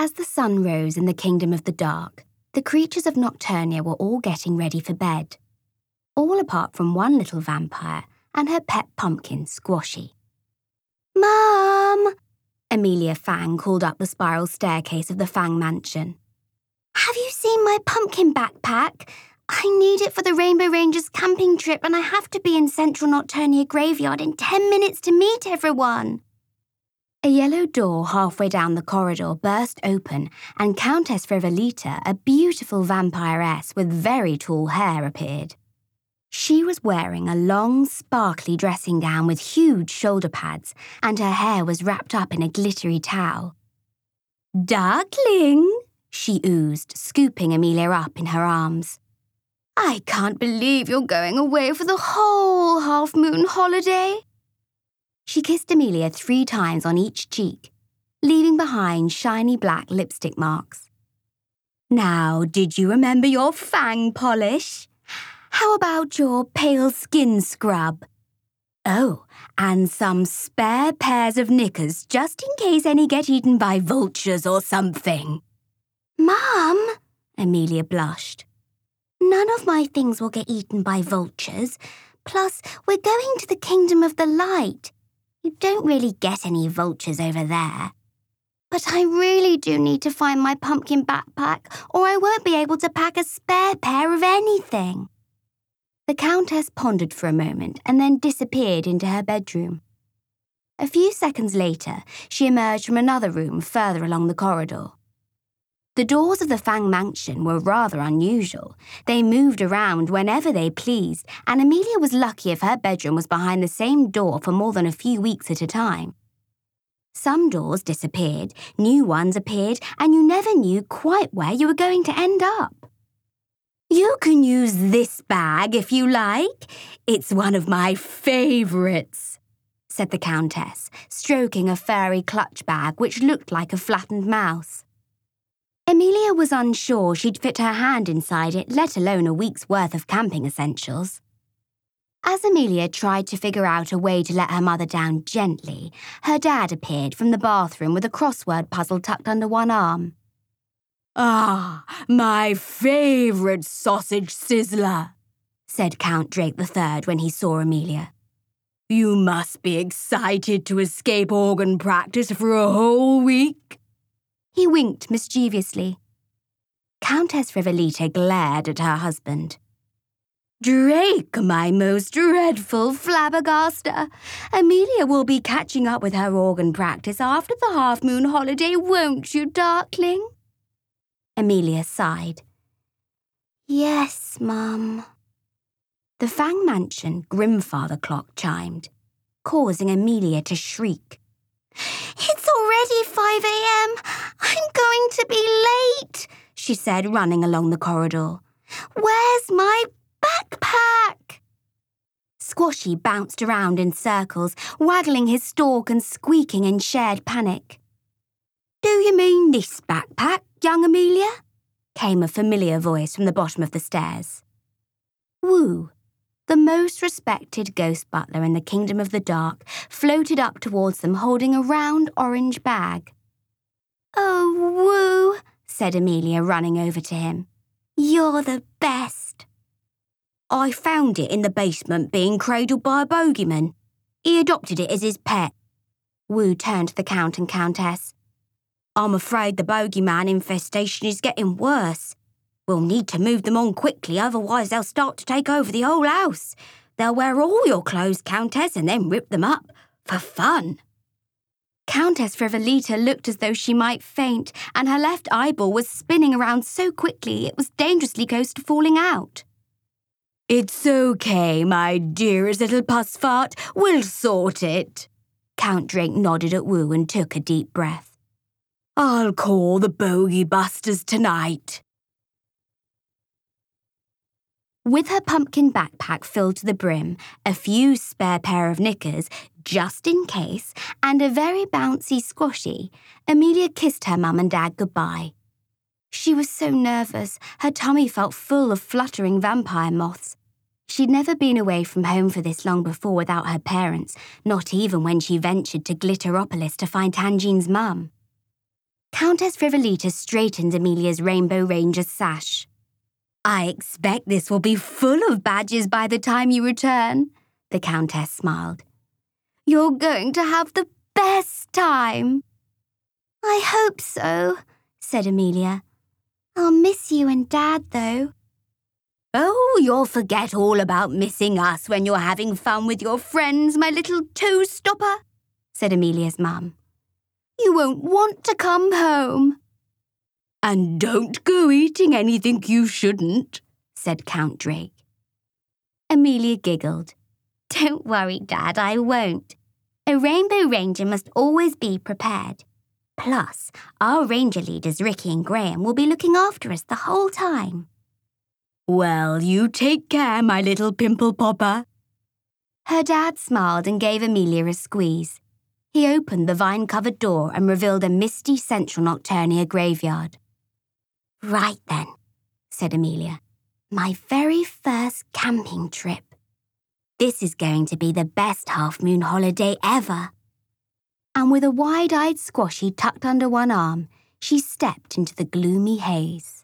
As the sun rose in the kingdom of the dark, the creatures of Nocturnia were all getting ready for bed. All apart from one little vampire and her pet pumpkin, Squashy. "Mum!" Amelia Fang called up the spiral staircase of the Fang mansion. "Have you seen my pumpkin backpack? I need it for the Rainbow Rangers camping trip and I have to be in Central Nocturnia Graveyard in 10 minutes to meet everyone." A yellow door halfway down the corridor burst open and Countess Frivolita, a beautiful vampiress with very tall hair, appeared. She was wearing a long, sparkly dressing gown with huge shoulder pads and her hair was wrapped up in a glittery towel. "Darkling," she oozed, scooping Amelia up in her arms. "I can't believe you're going away for the whole half-moon holiday." She kissed Amelia 3 times on each cheek, leaving behind shiny black lipstick marks. "Now, did you remember your fang polish? How about your pale skin scrub? Oh, and some spare pairs of knickers just in case any get eaten by vultures or something." "Mum," Amelia blushed. "None of my things will get eaten by vultures. Plus, we're going to the Kingdom of the Light. You don't really get any vultures over there. But I really do need to find my pumpkin backpack or I won't be able to pack a spare pair of anything." The Countess pondered for a moment and then disappeared into her bedroom. A few seconds later, she emerged from another room further along the corridor. The doors of the Fang mansion were rather unusual. They moved around whenever they pleased, and Amelia was lucky if her bedroom was behind the same door for more than a few weeks at a time. Some doors disappeared, new ones appeared, and you never knew quite where you were going to end up. "You can use this bag if you like. It's one of my favourites," said the Countess, stroking a furry clutch bag which looked like a flattened mouse. Amelia was unsure she'd fit her hand inside it, let alone a week's worth of camping essentials. As Amelia tried to figure out a way to let her mother down gently, her dad appeared from the bathroom with a crossword puzzle tucked under one arm. "Ah, my favourite sausage sizzler," said Count Drake III when he saw Amelia. "You must be excited to escape organ practice for a whole week." He winked mischievously. Countess Frivolita glared at her husband. "Drake, my most dreadful flabbergaster. Amelia will be catching up with her organ practice after the half-moon holiday, won't you, darkling?" Amelia sighed. "Yes, Mum." The Fang mansion Grimfather clock chimed, causing Amelia to shriek. "It's already 5 a.m. I'm going to be late," she said, running along the corridor. "Where's my backpack?" Squashy bounced around in circles, waggling his stalk and squeaking in shared panic. "Do you mean this backpack, young Amelia?" came a familiar voice from the bottom of the stairs. Wu, the most respected ghost butler in the Kingdom of the Dark, floated up towards them holding a round orange bag. "Oh, Wu," said Amelia, running over to him. "You're the best." "I found it in the basement being cradled by a bogeyman. He adopted it as his pet." Wu turned to the Count and Countess. "I'm afraid the bogeyman infestation is getting worse. We'll need to move them on quickly, otherwise they'll start to take over the whole house. They'll wear all your clothes, Countess, and then rip them up. For fun." Countess Frivolita looked as though she might faint, and her left eyeball was spinning around so quickly it was dangerously close to falling out. "It's okay, my dearest little puss fart. We'll sort it." Count Drake nodded at Wu and took a deep breath. "I'll call the bogey busters tonight." With her pumpkin backpack filled to the brim, a few spare pair of knickers, just in case, and a very bouncy Squashy, Amelia kissed her mum and dad goodbye. She was so nervous, her tummy felt full of fluttering vampire moths. She'd never been away from home for this long before without her parents, not even when she ventured to Glitteropolis to find Tangine's mum. Countess Frivolita straightened Amelia's Rainbow Ranger sash. I expect this will be full of badges by the time you return, the Countess smiled. You're going to have the best time. I hope so, said Amelia. I'll miss you and Dad, though. Oh, you'll forget all about missing us when you're having fun with your friends, my little toe-stopper, said Amelia's mum. You won't want to come home. And don't go eating anything you shouldn't, said Count Drake. Amelia giggled. Don't worry, Dad, I won't. A Rainbow Ranger must always be prepared. Plus, our ranger leaders, Ricky and Graham, will be looking after us the whole time. Well, you take care, my little pimple popper. Her dad smiled and gave Amelia a squeeze. He opened the vine-covered door and revealed a misty central Nocturnia graveyard. Right then, said Amelia. My very first camping trip. This is going to be the best half-moon holiday ever. And with a wide-eyed Squashy tucked under one arm, she stepped into the gloomy haze.